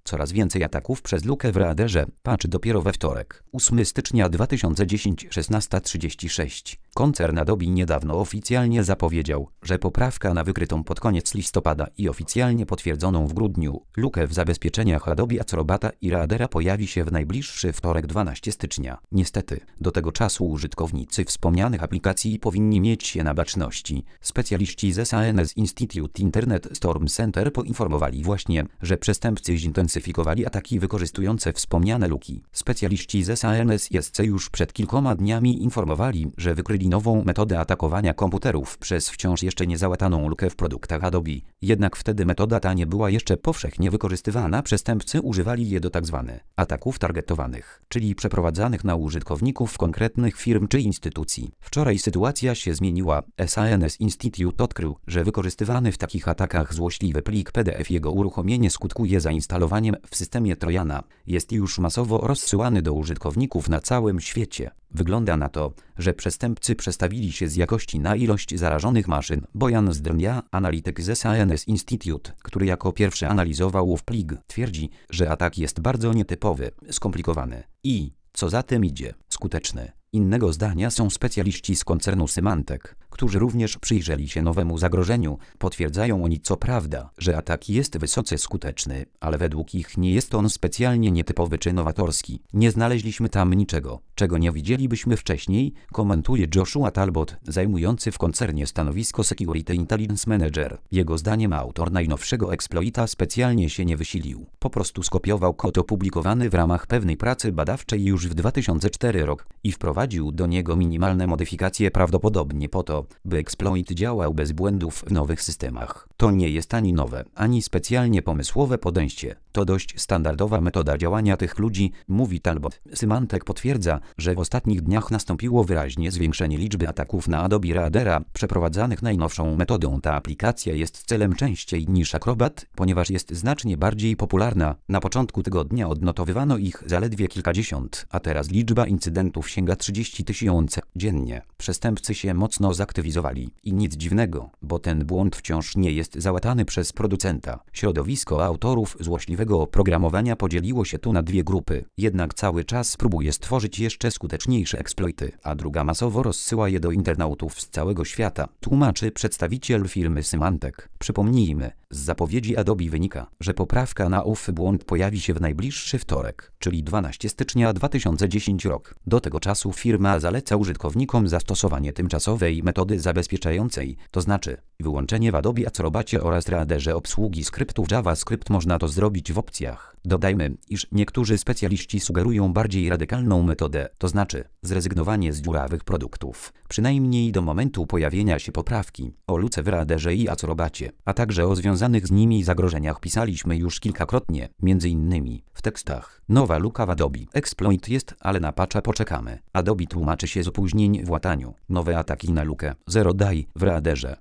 Coraz więcej ataków przez lukę w radarze. Patch dopiero we wtorek. 8 stycznia 2010 16:36. Koncern Adobe niedawno oficjalnie zapowiedział, że poprawka na wykrytą pod koniec listopada i oficjalnie potwierdzoną w grudniu lukę w zabezpieczeniach Adobe Acrobata i Radera pojawi się w najbliższy wtorek 12 stycznia. Niestety, do tego czasu użytkownicy wspomnianych aplikacji powinni mieć się na baczności. Specjaliści z SANS Institute Internet Storm Center poinformowali właśnie, że przestępcy zintensyfikowali ataki wykorzystujące wspomniane luki. Specjaliści z SANS już przed kilkoma dniami informowali, że wykryli nową metodę atakowania komputerów przez wciąż jeszcze niezałataną lukę w produktach Adobe. Jednak wtedy metoda ta nie była jeszcze powszechnie wykorzystywana. Przestępcy używali je do tzw. ataków targetowanych, czyli przeprowadzanych na użytkowników konkretnych firm czy instytucji. Wczoraj sytuacja się zmieniła. SANS Institute odkrył, że wykorzystywany w takich atakach złośliwy plik PDF, jego uruchomienie skutkuje zainstalowaniem w systemie Trojana. Jest już masowo rozsyłany do użytkowników na całym świecie. Wygląda na to, że przestępcy przestawili się z jakości na ilość zarażonych maszyn. Bojan Zdrnia, analityk z SANS Institute, który jako pierwszy analizował ów plik, twierdzi, że atak jest bardzo nietypowy, skomplikowany i, co za tym idzie, skuteczny. Innego zdania są specjaliści z koncernu Symantec, którzy również przyjrzeli się nowemu zagrożeniu. Potwierdzają oni co prawda, że atak jest wysoce skuteczny, ale według ich nie jest on specjalnie nietypowy czy nowatorski. Nie znaleźliśmy tam niczego, czego nie widzielibyśmy wcześniej, komentuje Joshua Talbot, zajmujący w koncernie stanowisko Security Intelligence Manager. Jego zdaniem autor najnowszego exploita specjalnie się nie wysilił. Po prostu skopiował kod opublikowany w ramach pewnej pracy badawczej już w 2004 rok i wprowadził do niego minimalne modyfikacje, prawdopodobnie po to, by exploit działał bez błędów w nowych systemach. To nie jest ani nowe, ani specjalnie pomysłowe podejście. To dość standardowa metoda działania tych ludzi, mówi Talbot. Symantec potwierdza, że w ostatnich dniach nastąpiło wyraźnie zwiększenie liczby ataków na Adobe Radera przeprowadzanych najnowszą metodą. Ta aplikacja jest celem częściej niż Acrobat, ponieważ jest znacznie bardziej popularna. Na początku tygodnia odnotowywano ich zaledwie kilkadziesiąt, a teraz liczba incydentów sięga 30 000 dziennie. Przestępcy się mocno zaktywizowali i nic dziwnego, bo ten błąd wciąż nie jest załatany przez producenta. Środowisko autorów złośliwego oprogramowania podzieliło się tu na dwie grupy. Jednak cały czas próbuje stworzyć jeszcze skuteczniejsze exploity, a druga masowo rozsyła je do internautów z całego świata, tłumaczy przedstawiciel firmy Symantec. Przypomnijmy, z zapowiedzi Adobe wynika, że poprawka na ów błąd pojawi się w najbliższy wtorek, czyli 12 stycznia 2010 rok. Do tego czasu firma zaleca użytkownikom zastosowanie tymczasowej metody zabezpieczającej, to znaczy wyłączenie w Adobe Acrobacie oraz Raderze obsługi skryptów JavaScript. Można to zrobić w opcjach. Dodajmy, iż niektórzy specjaliści sugerują bardziej radykalną metodę, to znaczy zrezygnowanie z dziurawych produktów, przynajmniej do momentu pojawienia się poprawki. O luce w Raderze i Acrobacie, a także o związanych z nimi zagrożeniach pisaliśmy już kilkakrotnie, m.in. w tekstach. Nowa luka w Adobe Exploit jest, ale na patcha poczekamy. Adobe tłumaczy się z opóźnień w łataniu. Nowe ataki na lukę Zero Day w Raderze.